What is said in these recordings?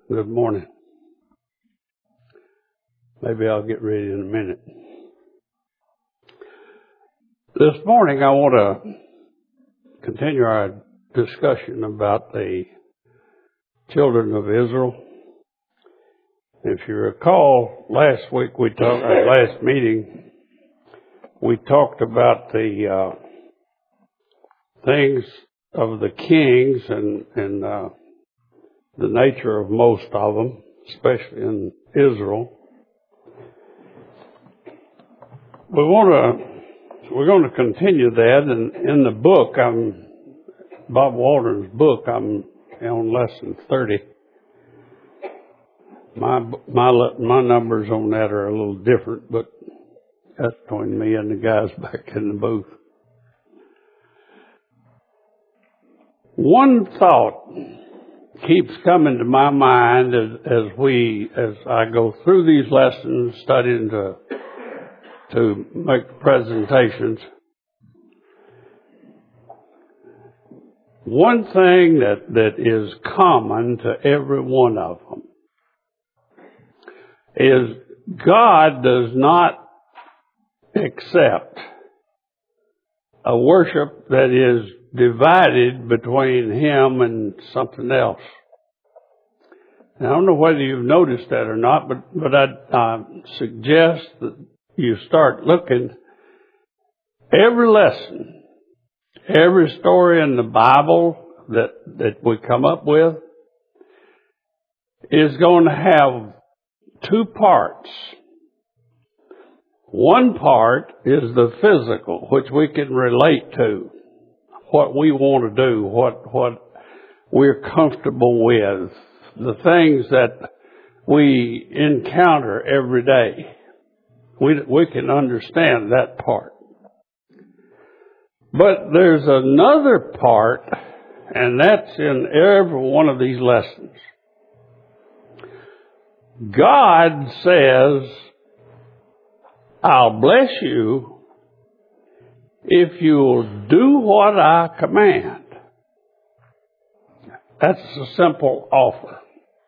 Good morning. Maybe I'll get ready in a minute. This morning I want to continue our discussion about the children of Israel. If you recall, last meeting, we talked about the things of the kings and the nature of most of them, especially in Israel. We're going to continue that, and in the book, Bob Waldron's book, I'm on lesson 30. My numbers on that are a little different, but that's between me and the guys back in the booth. One thought keeps coming to my mind as I go through these lessons, studying to make presentations. One thing that is common to every one of them is God does not accept a worship that is divided between Him and something else. Now, I don't know whether you've noticed that or not, but I suggest that you start looking. Every lesson, every story in the Bible that we come up with is going to have two parts. One part is the physical, which we can relate to, what we want to do, what we're comfortable with, the things that we encounter every day. We can understand that part. But there's another part, and that's in every one of these lessons. God says, I'll bless you if you'll do what I command. That's a simple offer.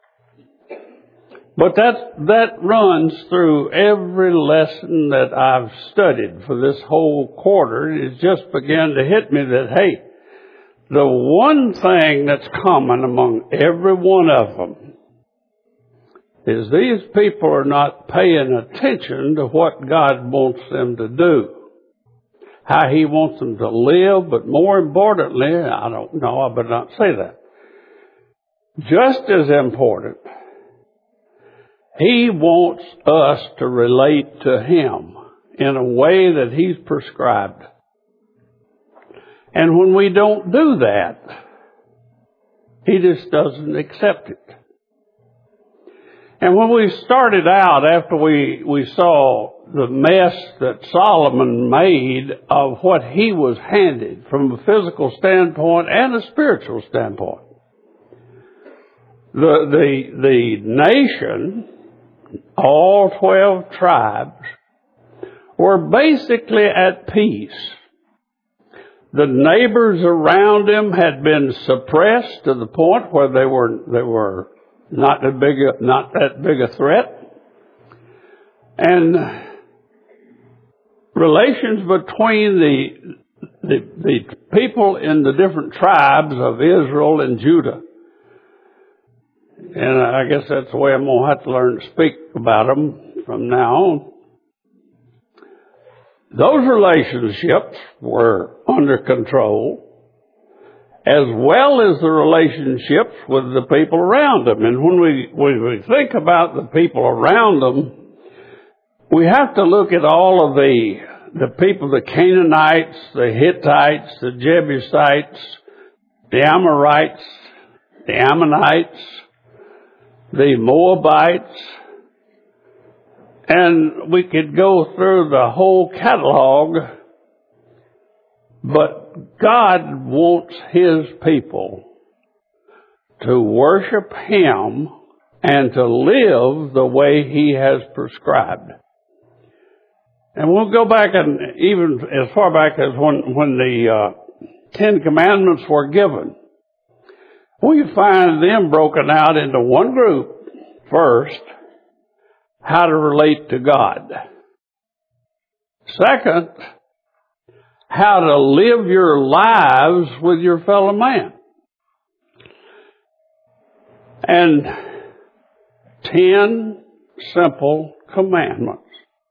But that runs through every lesson that I've studied for this whole quarter. It just began to hit me that, hey, the one thing that's common among every one of them is these people are not paying attention to what God wants them to do, how He wants them to live, but more importantly, I don't know, I better not say that. Just as important, He wants us to relate to Him in a way that He's prescribed. And when we don't do that, He just doesn't accept it. And when we started out, after we saw the mess that Solomon made of what he was handed from a physical standpoint and a spiritual standpoint, the nation, all 12 tribes, were basically at peace. The neighbors around him had been suppressed to the point where they were not that big a threat. And relations between the people in the different tribes of Israel and Judah, and I guess that's the way I'm going to have to learn to speak about them from now on. Those relationships were under control, as well as the relationships with the people around them. And when we think about the people around them, we have to look at all of the people, the Canaanites, the Hittites, the Jebusites, the Amorites, the Ammonites, the Moabites, and we could go through the whole catalog, but God wants His people to worship Him and to live the way He has prescribed. And we'll go back and even as far back as when the Ten Commandments were given. we find them broken out into one group first, how to relate to God. Second, how to live your lives with your fellow man. And 10 simple commandments.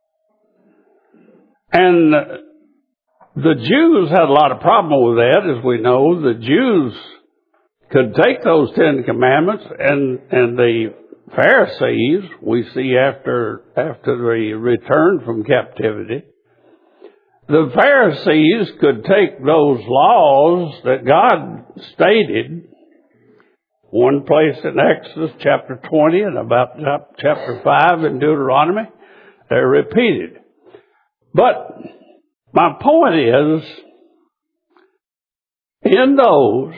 And the Jews had a lot of problem with that, as we know. The Jews could take those 10 commandments, and the Pharisees, we see after the return from captivity, the Pharisees could take those laws that God stated, one place in Exodus chapter 20 and about chapter 5 in Deuteronomy, they're repeated. But my point is, in those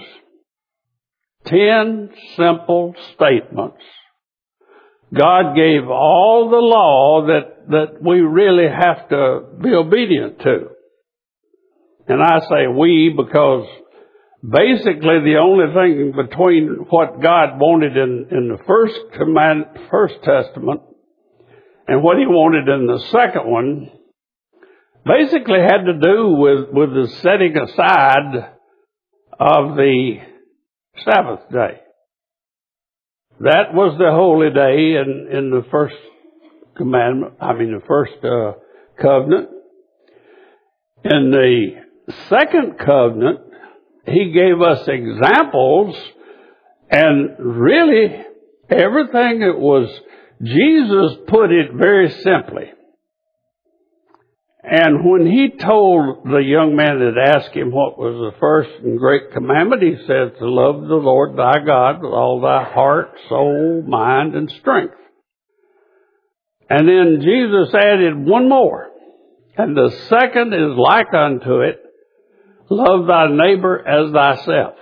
10 simple statements, God gave all the law that we really have to be obedient to. And I say we because basically the only thing between what God wanted in the first testament and what he wanted in the second one basically had to do with the setting aside of the Sabbath day. That was the holy day in the first commandment, the first covenant. In the second covenant, he gave us examples, and really everything that was, Jesus put it very simply. And when he told the young man that asked him what was the first and great commandment, he said, to love the Lord thy God with all thy heart, soul, mind, and strength. And then Jesus added one more. And the second is like unto it, love thy neighbor as thyself.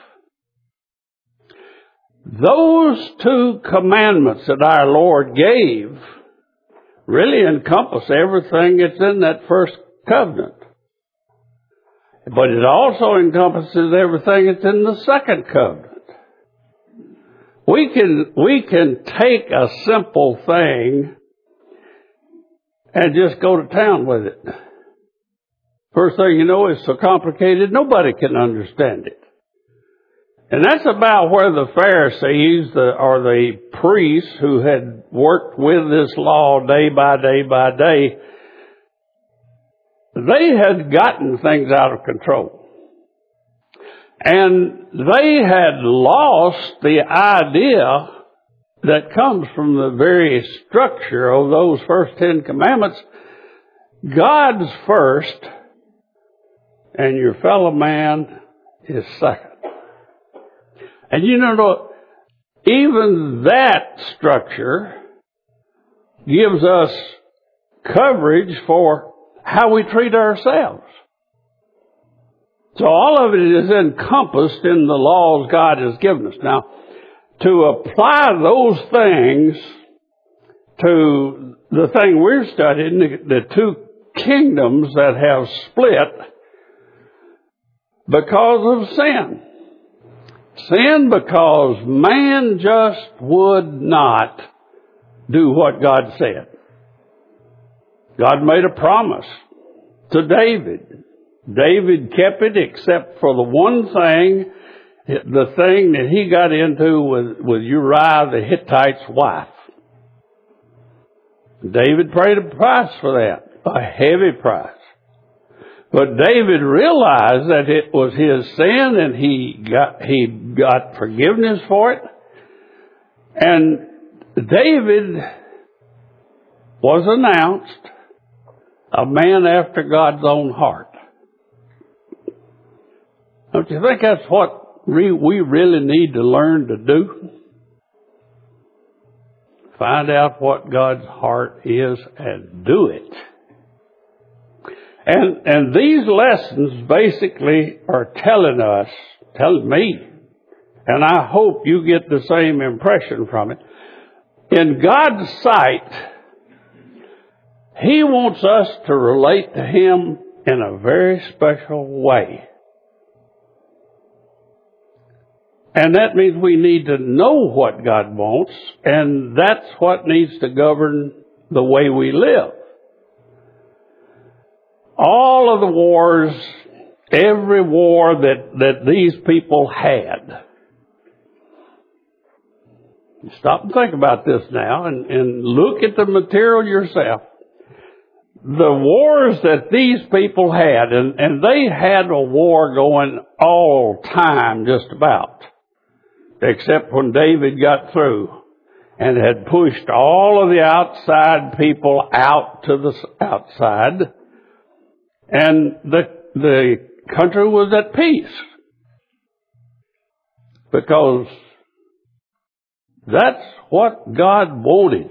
Those 2 commandments that our Lord gave really encompass everything that's in that first covenant. But it also encompasses everything that's in the second covenant. We can take a simple thing and just go to town with it. First thing you know, it's so complicated, nobody can understand it. And that's about where the Pharisees, or the priests who had worked with this law day by day by day, they had gotten things out of control. And they had lost the idea that comes from the very structure of those first 10 commandments. God's first, and your fellow man is second. And you know, even that structure gives us coverage for how we treat ourselves. So all of it is encompassed in the laws God has given us. Now, to apply those things to the thing we're studying, the 2 kingdoms that have split because of sin. Sin because man just would not do what God said. God made a promise to David. David kept it except for the one thing, the thing that he got into with Uriah the Hittite's wife. David paid a price for that, a heavy price. But David realized that it was his sin, and he got forgiveness for it. And David was announced a man after God's own heart. Don't you think that's what we really need to learn to do? Find out what God's heart is and do it. And these lessons basically are telling me, and I hope you get the same impression from it. In God's sight, He wants us to relate to Him in a very special way. And that means we need to know what God wants, and that's what needs to govern the way we live. All of the wars, every war that these people had. Stop and think about this now and look at the material yourself. The wars that these people had, and they had a war going all time just about, except when David got through and had pushed all of the outside people out to the outside, and the country was at peace. Because that's what God wanted.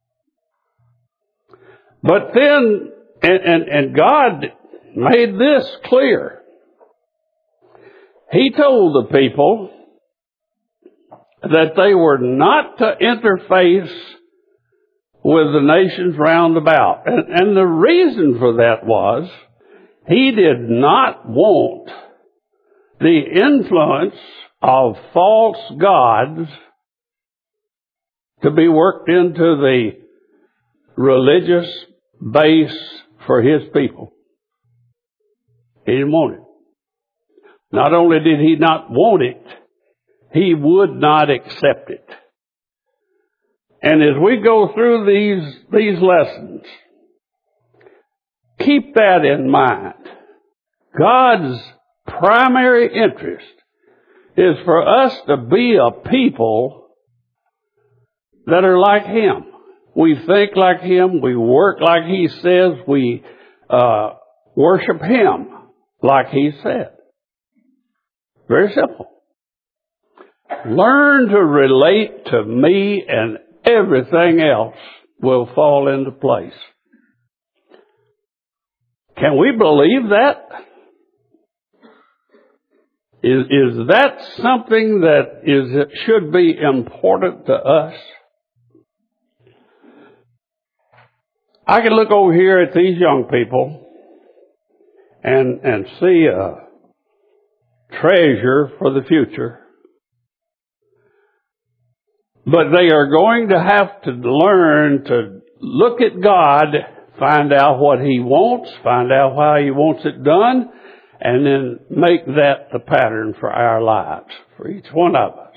But then, and God made this clear. He told the people that they were not to interface with the nations round about. And the reason for that was, He did not want the influence of false gods to be worked into the religious base for His people. He didn't want it. Not only did He not want it, He would not accept it. And as we go through these lessons, keep that in mind. God's primary interest is for us to be a people that are like Him. We think like Him. We work like He says. We worship Him like He said. Very simple. Learn to relate to me and everything else will fall into place. Can we believe that? Is that something that should be important to us? I can look over here at these young people and see a treasure for the future. But they are going to have to learn to look at God, find out what He wants, find out how He wants it done, and then make that the pattern for our lives, for each one of us.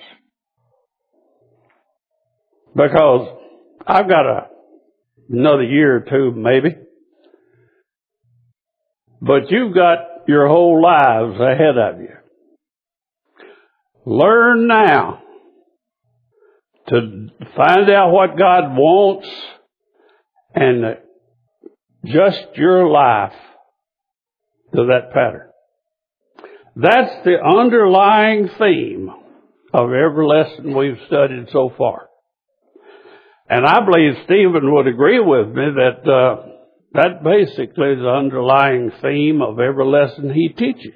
Because I've got another year or two maybe, but you've got your whole lives ahead of you. Learn now to find out what God wants and adjust your life to that pattern. That's the underlying theme of every lesson we've studied so far. And I believe Stephen would agree with me that that basically is the underlying theme of every lesson he teaches.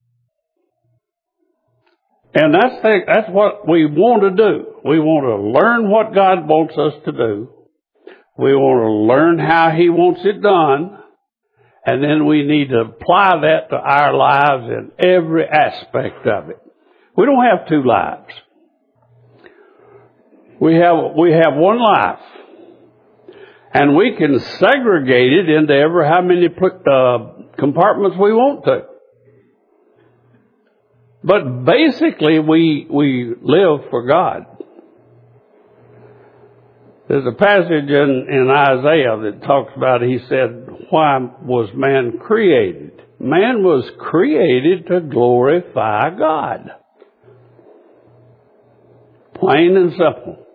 And that's what we want to do. We want to learn what God wants us to do. We want to learn how He wants it done. And then we need to apply that to our lives in every aspect of it. We don't have two lives. We have one life. And we can segregate it into how many compartments we want to. But basically, we live for God. There's a passage in Isaiah that talks about, he said, why was man created? Man was created to glorify God. Plain and simple.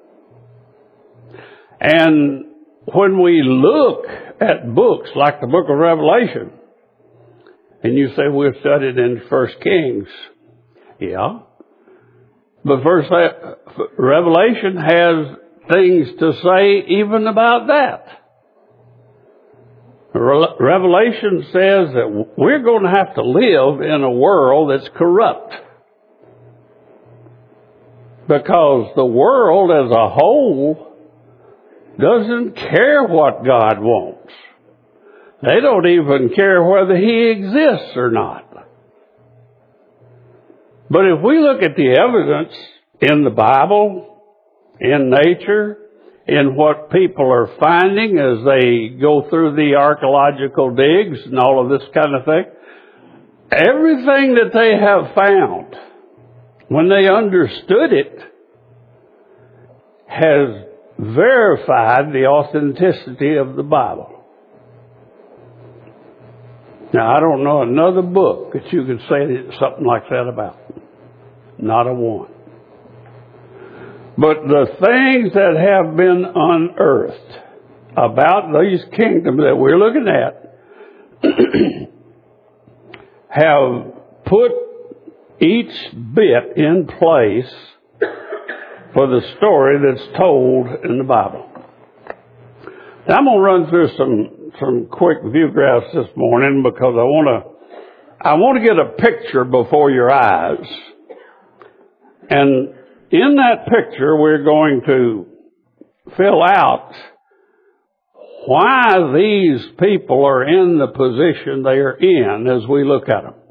And when we look at books like the book of Revelation, and you say we're studied in 1 Kings, yeah. But Revelation has things to say even about that. Revelation says that we're going to have to live in a world that's corrupt. Because the world as a whole doesn't care what God wants. They don't even care whether He exists or not. But if we look at the evidence in the Bible, in nature, in what people are finding as they go through the archaeological digs and all of this kind of thing, everything that they have found, when they understood it, has verified the authenticity of the Bible. Now, I don't know another book that you could say something like that about. Not a one. But the things that have been unearthed about these kingdoms that we're looking at have put each bit in place for the story that's told in the Bible. Now, I'm going to run through some quick view graphs this morning because I want to get a picture before your eyes. And in that picture, we're going to fill out why these people are in the position they are in as we look at them.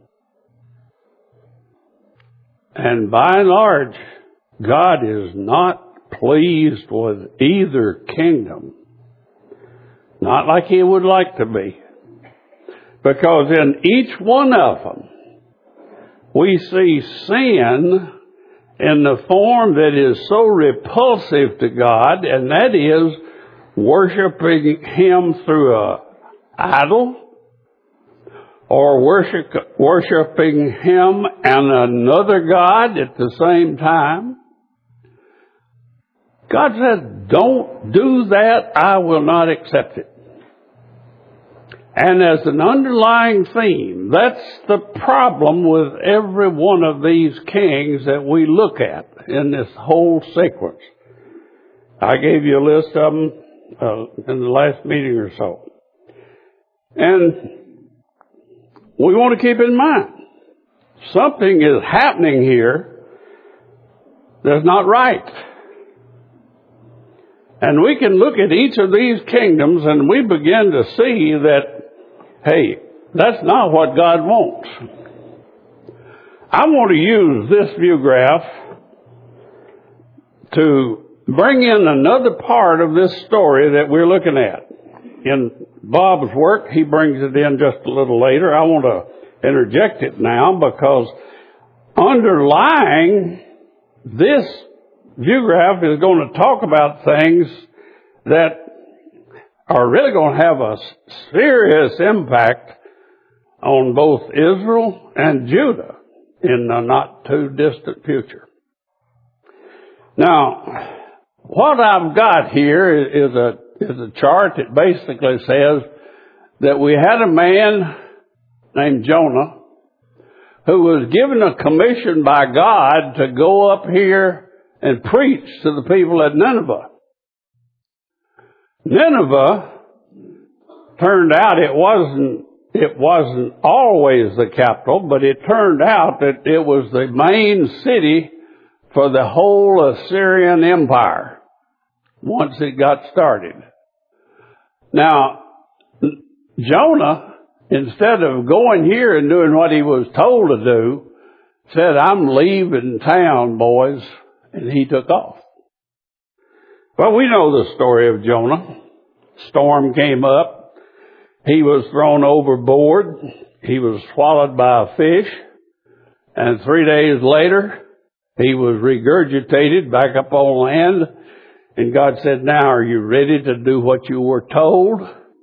And by and large, God is not pleased with either kingdom. Not like He would like to be. Because in each one of them, we see sin in the form that is so repulsive to God, and that is worshiping Him through an idol, or worshiping Him and another God at the same time. God said, don't do that, I will not accept it. And as an underlying theme, that's the problem with every one of these kings that we look at in this whole sequence. I gave you a list of them in the last meeting or so. And we want to keep in mind, something is happening here that's not right. And we can look at each of these kingdoms and we begin to see that, hey, that's not what God wants. I want to use this view graph to bring in another part of this story that we're looking at. In Bob's work, he brings it in just a little later. I want to interject it now because underlying this view graph is going to talk about things that are really going to have a serious impact on both Israel and Judah in the not too distant future. Now, what I've got here is a chart that basically says that we had a man named Jonah who was given a commission by God to go up here and preach to the people at Nineveh. Nineveh turned out it wasn't always the capital, but it turned out that it was the main city for the whole Assyrian Empire once it got started. Now, Jonah, instead of going here and doing what he was told to do, said, I'm leaving town, boys. And he took off. Well, we know the story of Jonah. Storm came up. He was thrown overboard. He was swallowed by a fish. And 3 days later, he was regurgitated back up on land. And God said, now are you ready to do what you were told?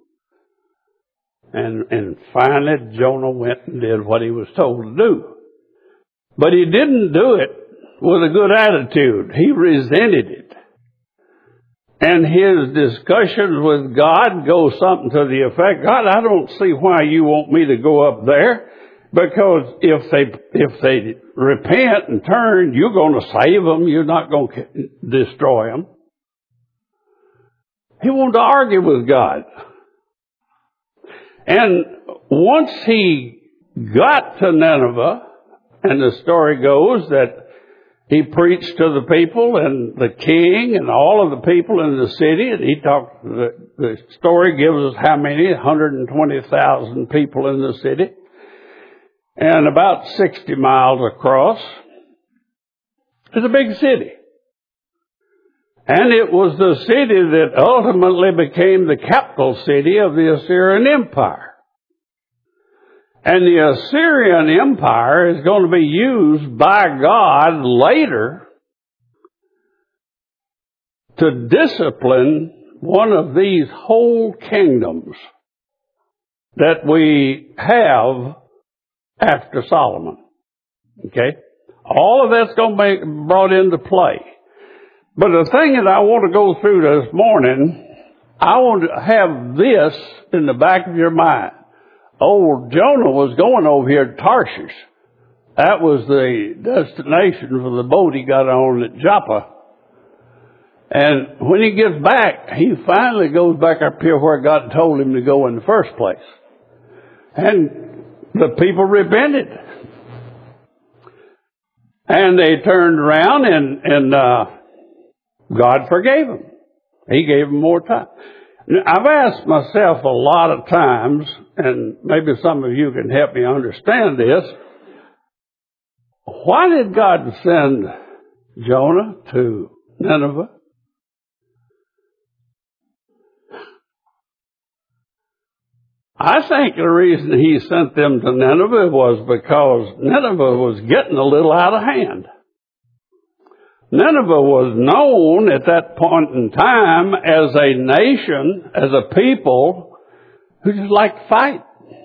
And finally, Jonah went and did what he was told to do. But he didn't do it with a good attitude. He resented it. And his discussions with God go something to the effect, God, I don't see why you want me to go up there, because if they repent and turn, you're going to save them. You're not going to destroy them. He wanted to argue with God. And once he got to Nineveh, and the story goes that he preached to the people and the king and all of the people in the city. And he talked, the story gives us how many? 120,000 people in the city. And about 60 miles across. It's a big city. And it was the city that ultimately became the capital city of the Assyrian Empire. And the Assyrian Empire is going to be used by God later to discipline one of these whole kingdoms that we have after Solomon. Okay? All of that's going to be brought into play. But the thing that I want to go through this morning, I want to have this in the back of your mind. Old Jonah was going over here to Tarshish. That was the destination for the boat he got on at Joppa. And when he gets back, he finally goes back up here where God told him to go in the first place. And the people repented. And they turned around and God forgave them. He gave them more time. Now, I've asked myself a lot of times, and maybe some of you can help me understand this, why did God send Jonah to Nineveh? I think the reason he sent them to Nineveh was because Nineveh was getting a little out of hand. Nineveh was known at that point in time as a nation, as a people who just liked to fight.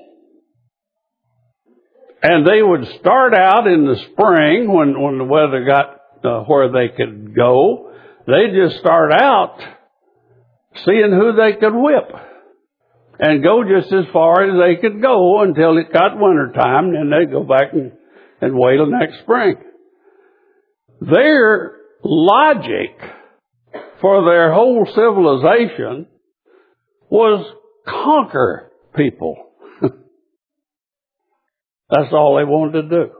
And they would start out in the spring when the weather got where they could go. They'd just start out seeing who they could whip and go just as far as they could go until it got winter time, and then they'd go back and wait till next spring. Their logic for their whole civilization was conquer people. That's all they wanted to do.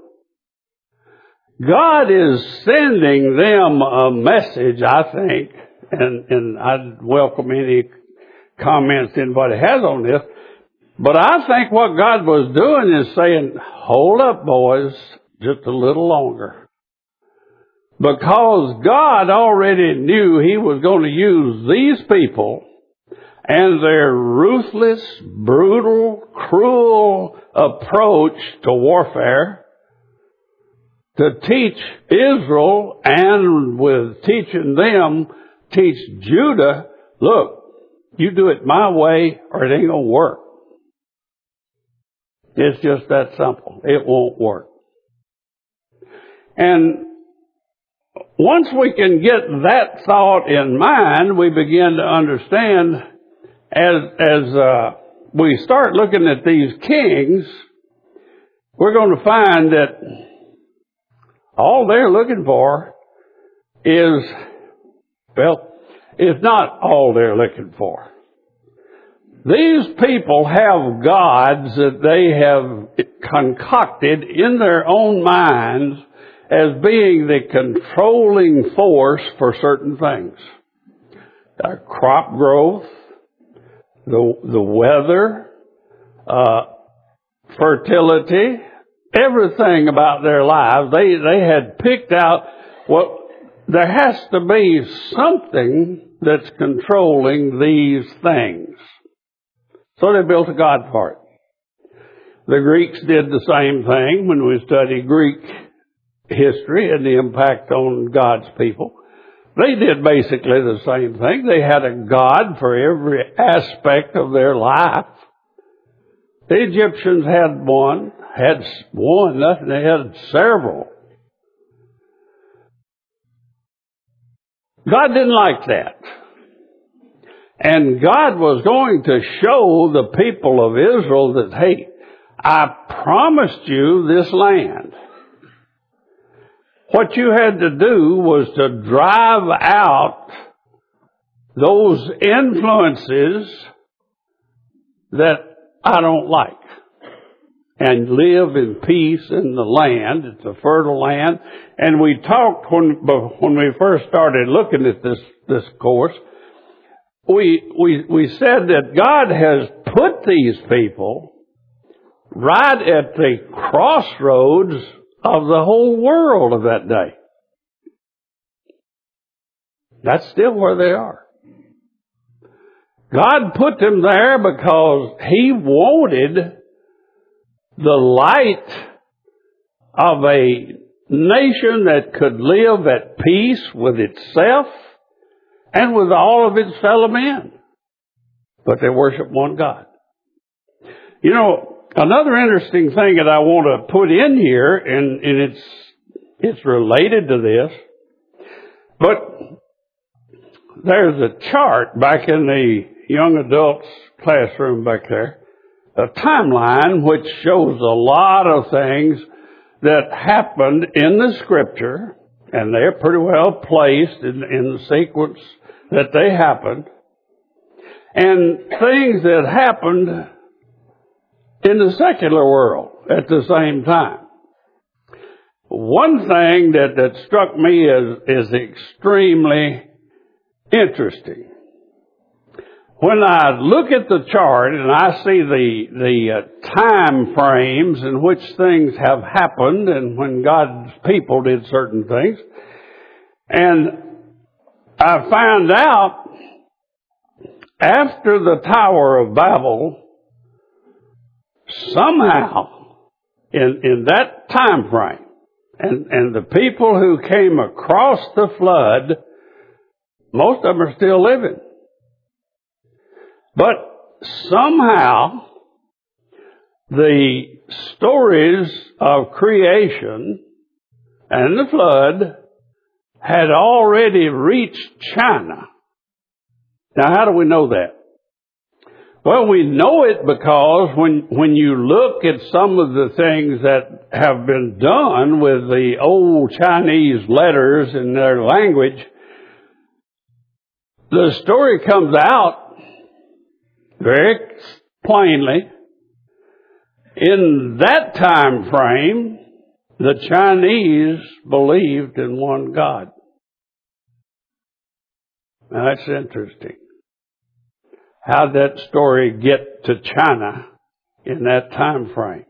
God is sending them a message, I think, and I'd welcome any comments anybody has on this, but I think what God was doing is saying, hold up, boys, just a little longer. Because God already knew He was going to use these people and their ruthless, brutal, cruel approach to warfare to teach Israel, and with teaching them, teach Judah, look, you do it my way or it ain't going to work. It's just that simple. It won't work. And once we can get that thought in mind, we begin to understand as we start looking at these kings, we're going to find that all they're looking for is, well, it's not all they're looking for. These people have gods that they have concocted in their own minds as being the controlling force for certain things. Crop growth, the weather, fertility, everything about their lives. They had picked out, well, there has to be something that's controlling these things. So they built a god for it. The Greeks did the same thing when we study Greek history and the impact on God's people. They did basically the same thing. They had a god for every aspect of their life. The Egyptians had one, nothing, they had several. God didn't like that. And God was going to show the people of Israel that, hey, I promised you this land. What you had to do was to drive out those influences that I don't like and live in peace in the land. It's a fertile land. And we talked when we first started looking at this course, we said that God has put these people right at the crossroads of the whole world of that day. That's still where they are. God put them there because He wanted the light of a nation that could live at peace with itself and with all of its fellow men. But they worship one God. You know, another interesting thing that I want to put in here, and it's related to this, but there's a chart back in the young adults classroom back there, a timeline which shows a lot of things that happened in the Scripture, and they're pretty well placed in the sequence that they happened, and things that happened in the secular world at the same time. One thing that struck me is extremely interesting. When I look at the chart and I see the time frames in which things have happened and when God's people did certain things, and I find out after the Tower of Babel, somehow in that time frame, and the people who came across the flood, most of them are still living. But somehow, the stories of creation and the flood had already reached China. Now, how do we know that? Well, we know it because when you look at some of the things that have been done with the old Chinese letters in their language, the story comes out very plainly. In that time frame, the Chinese believed in one God. Now that's interesting. How'd that story get to China in that time frame?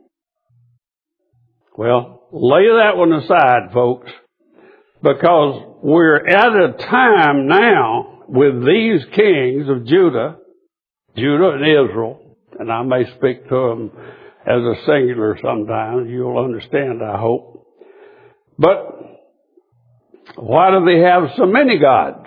Well, lay that one aside, folks, because we're at a time now with these kings of Judah and Israel, and I may speak to them as a singular sometimes. You'll understand, I hope. But why do they have so many gods?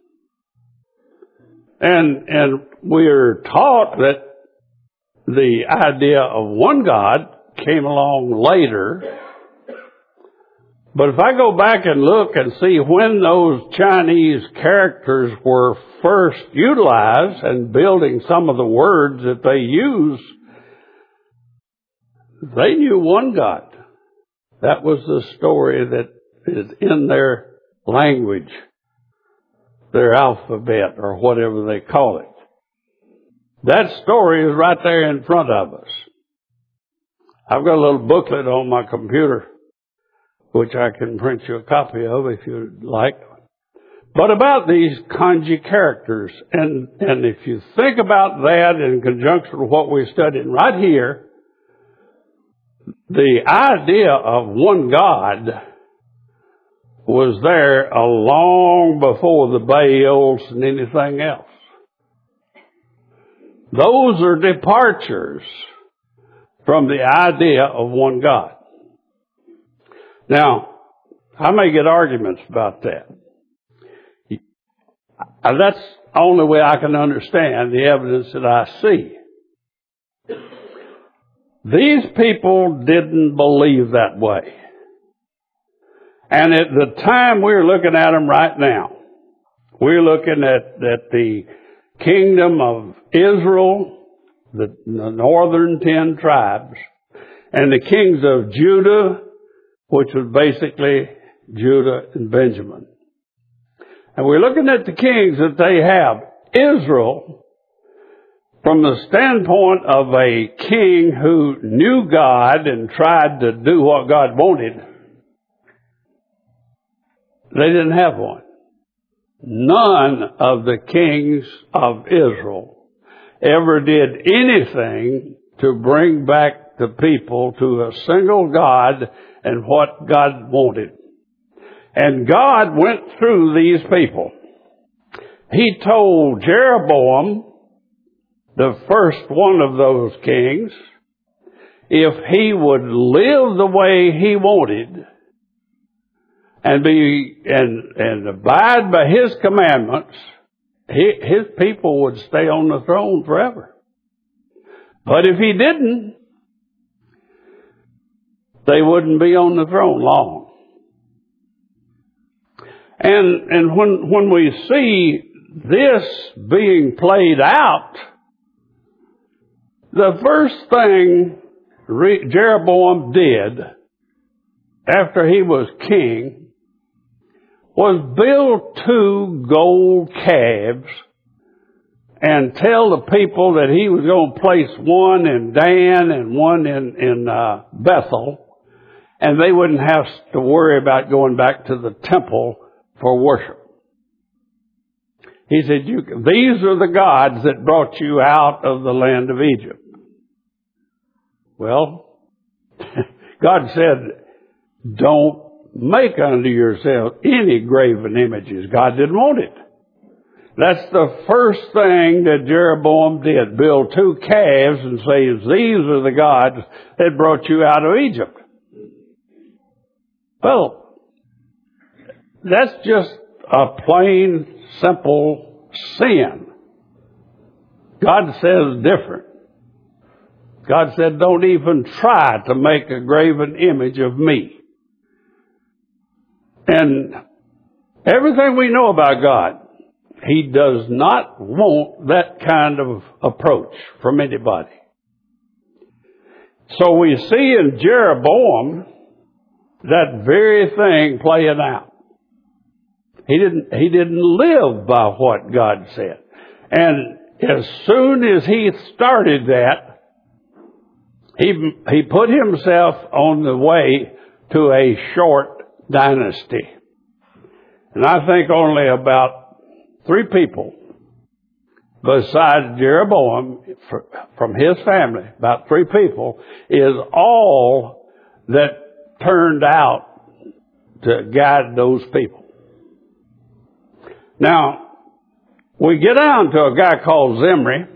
And we're taught that the idea of one God came along later. But if I go back and look and see when those Chinese characters were first utilized and building some of the words that they use, they knew one God. That was the story that is in their language, their alphabet, or whatever they call it. That story is right there in front of us. I've got a little booklet on my computer, which I can print you a copy of if you'd like. But about these kanji characters, and if you think about that in conjunction with what we're studying right here, the idea of one God was there long before the Baals and anything else. Those are departures from the idea of one God. Now, I may get arguments about that. That's the only way I can understand the evidence that I see. These people didn't believe that way. And at the time we're looking at them right now, we're looking at the kingdom of Israel, the northern 10 tribes, and the kings of Judah, which was basically Judah and Benjamin. And we're looking at the kings that they have. Israel, from the standpoint of a king who knew God and tried to do what God wanted, they didn't have one. None of the kings of Israel ever did anything to bring back the people to a single God and what God wanted. And God went through these people. he told Jeroboam, the first one of those kings, if he would live the way he wanted and abide by his commandments, his people would stay on the throne forever. But if he didn't, they wouldn't be on the throne long. And when we see this being played out, the first thing Jeroboam did after he was king was build 2 gold calves and tell the people that he was going to place one in Dan and one in Bethel, and they wouldn't have to worry about going back to the temple for worship. He said, these are the gods that brought you out of the land of Egypt. Well, God said, don't make unto yourself any graven images. God didn't want it. That's the first thing that Jeroboam did. Build 2 calves and say, these are the gods that brought you out of Egypt. Well, that's just a plain, simple sin. God says different. God said, don't even try to make a graven image of me. And everything we know about God, He does not want that kind of approach from anybody. So we see in Jeroboam that very thing playing out. He didn't live by what God said. And as soon as he started that, he put himself on the way to a short dynasty. And I think only about 3 people besides Jeroboam from his family, about 3 people, is all that turned out to guide those people. Now, we get down to a guy called Zimri,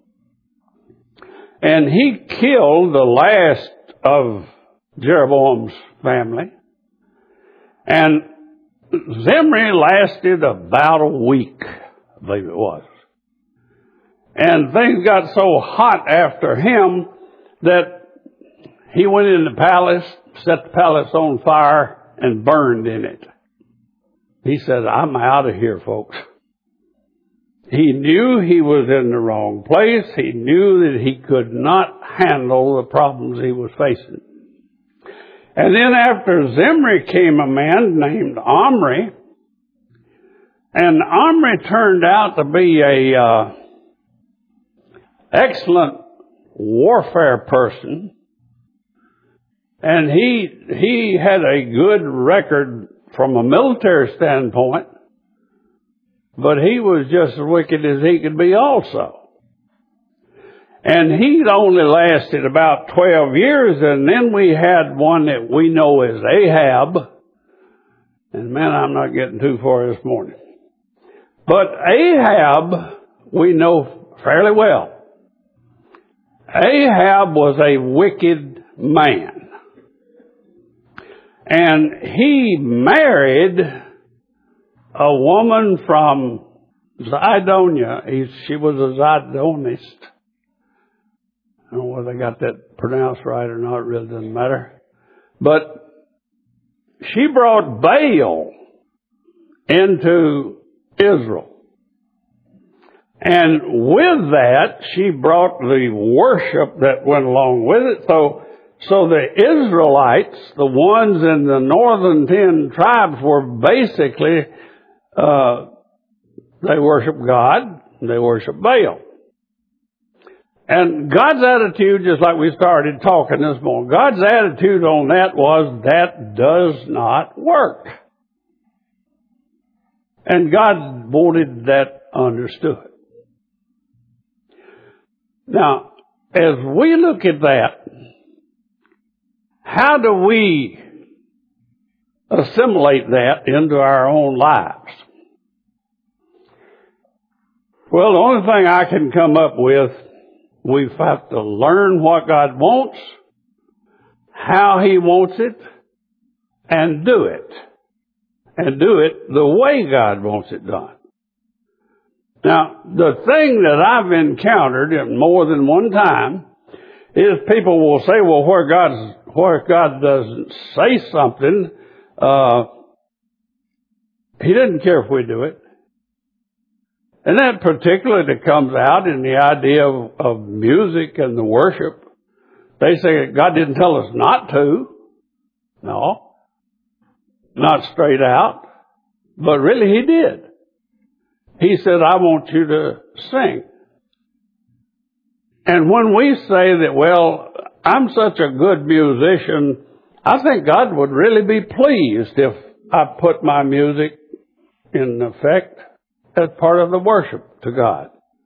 and he killed the last of Jeroboam's family. And Zimri lasted about a week, I believe it was. And things got so hot after him that he went in the palace, set the palace on fire, and burned in it. He said, I'm out of here, folks. He knew he was in the wrong place. He knew that he could not handle the problems he was facing. And then after Zimri came a man named Omri. And Omri turned out to be a excellent warfare person. And he had a good record from a military standpoint. But he was just as wicked as he could be also. And he'd only lasted about 12 years, and then we had one that we know as Ahab. And man, I'm not getting too far this morning. But Ahab, we know fairly well. Ahab was a wicked man. And he married a woman from Zidonia. She was a Zidonist. I don't know whether I got that pronounced right or not. It really doesn't matter. But she brought Baal into Israel. And with that, she brought the worship that went along with it. So the Israelites, the ones in the northern 10 tribes, were basically, they worship God, they worship Baal. And God's attitude, just like we started talking this morning, God's attitude on that was, that does not work. And God wanted that understood. Now, as we look at that, how do we assimilate that into our own lives? Well, the only thing I can come up with, we have to learn what God wants, how He wants it, and do it. And do it the way God wants it done. Now, the thing that I've encountered in more than one time is people will say, well, where God doesn't say something, He doesn't care if we do it. And that particularly comes out in the idea of music and the worship. They say God didn't tell us not to. No. Not straight out. But really He did. He said, I want you to sing. And when we say that, well, I'm such a good musician, I think God would really be pleased if I put my music in effect as part of the worship to God.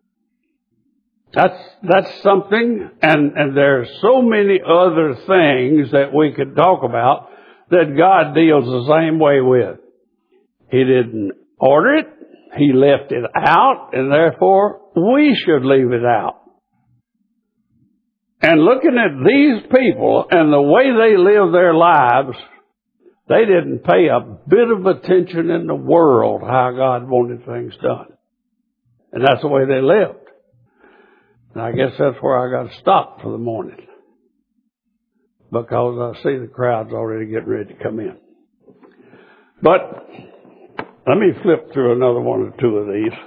That's something, and there's so many other things that we could talk about that God deals the same way with. He didn't order it. He left it out, and therefore we should leave it out. And looking at these people and the way they live their lives, they didn't pay a bit of attention in the world how God wanted things done. And that's the way they lived. And I guess that's where I got to stop for the morning. Because I see the crowd's already getting ready to come in. But let me flip through another one or two of these.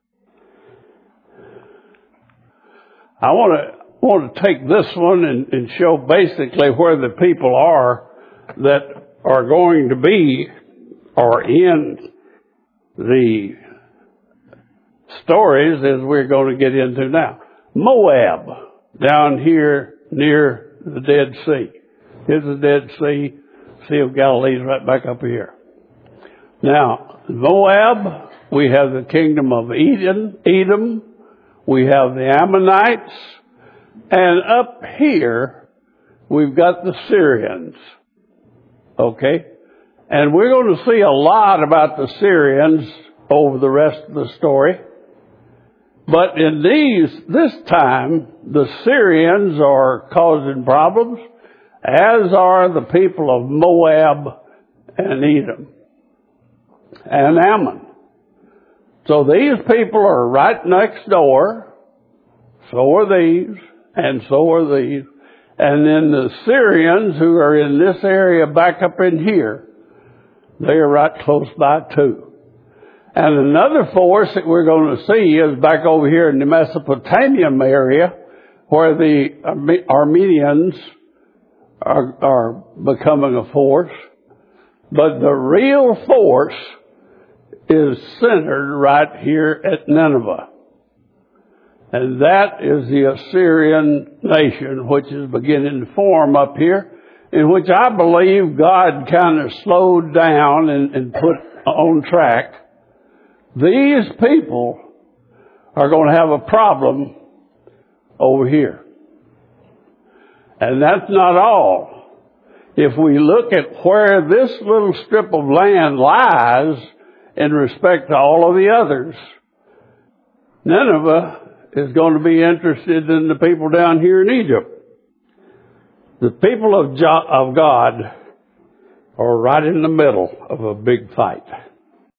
I want to take this one and show basically where the people are that are going to be or in the stories as we're going to get into now. Moab, down here near the Dead Sea. Here's the Dead Sea. Sea of Galilee's right back up here. Now, Moab, we have the kingdom of Edom, we have the Ammonites, and up here, we've got the Syrians. Okay? And we're going to see a lot about the Syrians over the rest of the story. But in this time, the Syrians are causing problems, as are the people of Moab and Edom and Ammon. So these people are right next door. So are these, and so are these. And then the Syrians, who are in this area back up in here, they are right close by too. And another force that we're going to see is back over here in the Mesopotamian area, where the Armenians are becoming a force. But the real force is centered right here at Nineveh. And that is the Assyrian nation, which is beginning to form up here, in which I believe God kind of slowed down and put on track. These people are going to have a problem over here. And that's not all. If we look at where this little strip of land lies in respect to all of the others, Nineveh is going to be interested in the people down here in Egypt. The people of God are right in the middle of a big fight.